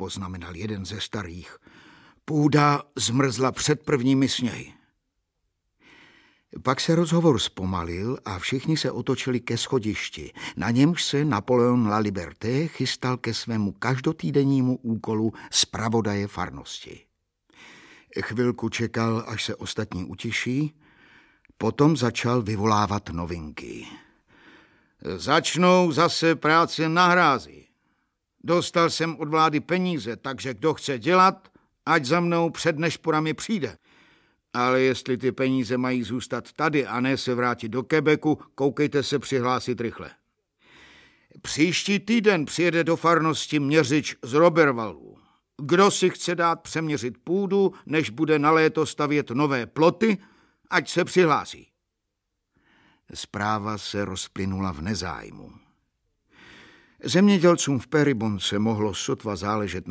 poznamenal jeden ze starých. Půda zmrzla před prvními sněhy. Pak se rozhovor zpomalil a všichni se otočili ke schodišti, na němž se Napoleon Laliberté chystal ke svému každotýdennímu úkolu zpravodaje farnosti. Chvilku čekal, až se ostatní utiší, potom začal vyvolávat novinky. Začnou zase práce na hrázi. Dostal jsem od vlády peníze, takže kdo chce dělat, ať za mnou před nešporami přijde. Ale jestli ty peníze mají zůstat tady a ne se vrátit do Quebecu, koukejte se přihlásit rychle. Příští týden přijede do farnosti měřič z Robervalu. Kdo si chce dát přeměřit půdu, než bude na léto stavět nové ploty, ať se přihlásí. Zpráva se rozplynula v nezájmu. Zemědělcům v Péribonce mohlo sotva záležet